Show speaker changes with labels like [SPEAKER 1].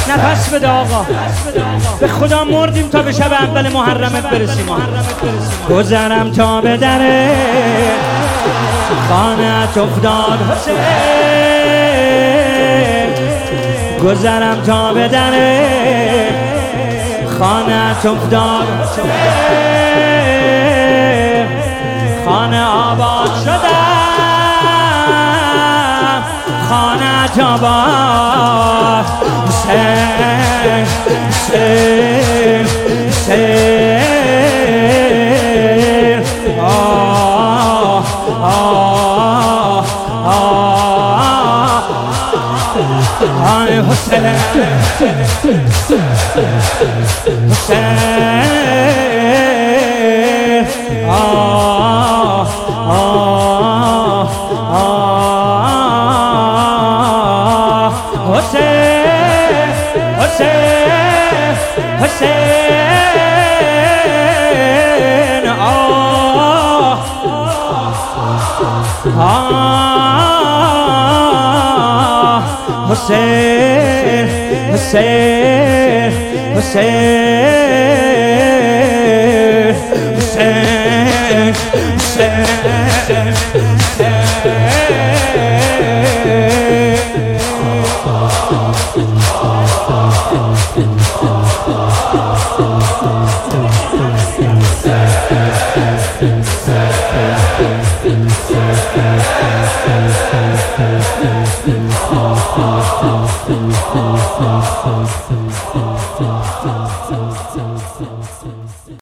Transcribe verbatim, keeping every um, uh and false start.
[SPEAKER 1] نفس بده آقا، به خدا مردیم تا به شب اول محرمت برسیم. گذرم تا به در خانه‌ات افتاد حسین، گذرم تا به در خانه‌ات افتاد حسین، خانه آباد شدم، خانه‌ات آباد حسین، حسین، حسین، آه آه آه آه حسین، حسین، آه آه آه حسین، حسین، حسین، آه آه حسین، حسین، حسین، حسین، حسین.